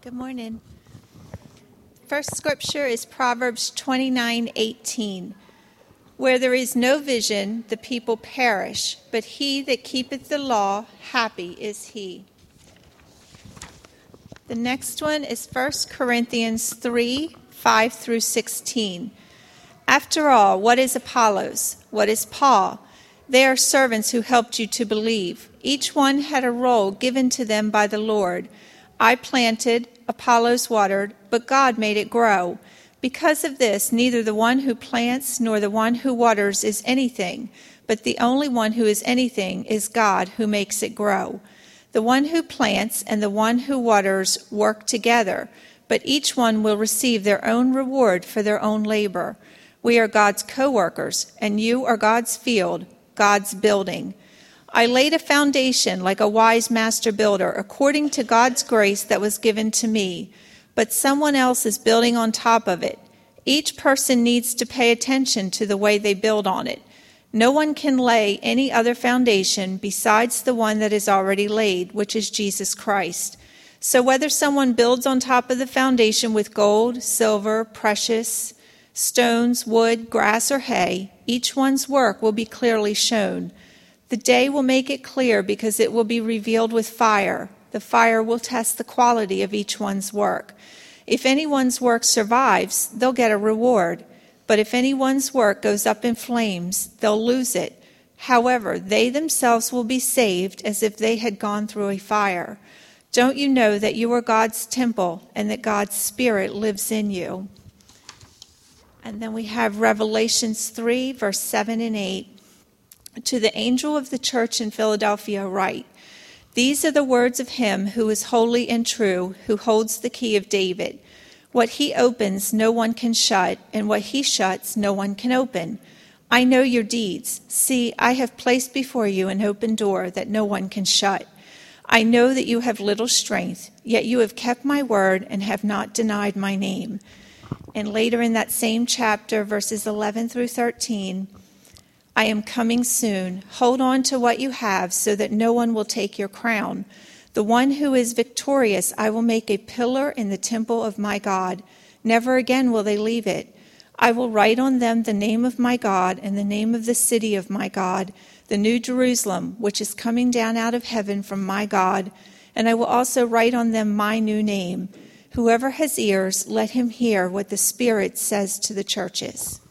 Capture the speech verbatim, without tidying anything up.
Good morning. First scripture is Proverbs twenty-nine eighteen. Where there is no vision, the people perish, but he that keepeth the law, happy is he. The next one is First Corinthians three five through sixteen. After all, what is Apollos? What is Paul? They are servants who helped you to believe. Each one had a role given to them by the Lord. I planted, Apollos watered, but God made it grow. Because of this, neither the one who plants nor the one who waters is anything, but the only one who is anything is God who makes it grow. The one who plants and the one who waters work together, but each one will receive their own reward for their own labor. We are God's co-workers, and you are God's field, God's building. I laid a foundation like a wise master builder, according to God's grace that was given to me. But someone else is building on top of it. Each person needs to pay attention to the way they build on it. No one can lay any other foundation besides the one that is already laid, which is Jesus Christ. So whether someone builds on top of the foundation with gold, silver, precious stones, wood, grass, or hay, each one's work will be clearly shown. The day will make it clear because it will be revealed with fire. The fire will test the quality of each one's work. If anyone's work survives, they'll get a reward. But if anyone's work goes up in flames, they'll lose it. However, they themselves will be saved as if they had gone through a fire. Don't you know that you are God's temple and that God's Spirit lives in you? And then we have Revelations three, verse seven and eight. To the angel of the church in Philadelphia write, these are the words of him who is holy and true, who holds the key of David. What he opens, no one can shut, and what he shuts, no one can open. I know your deeds. See, I have placed before you an open door that no one can shut. I know that you have little strength, yet you have kept my word and have not denied my name. And later in that same chapter, verses eleven through thirteen, I am coming soon. Hold on to what you have so that no one will take your crown. The one who is victorious, I will make a pillar in the temple of my God. Never again will they leave it. I will write on them the name of my God and the name of the city of my God, the new Jerusalem, which is coming down out of heaven from my God. And I will also write on them my new name. Whoever has ears, let him hear what the Spirit says to the churches.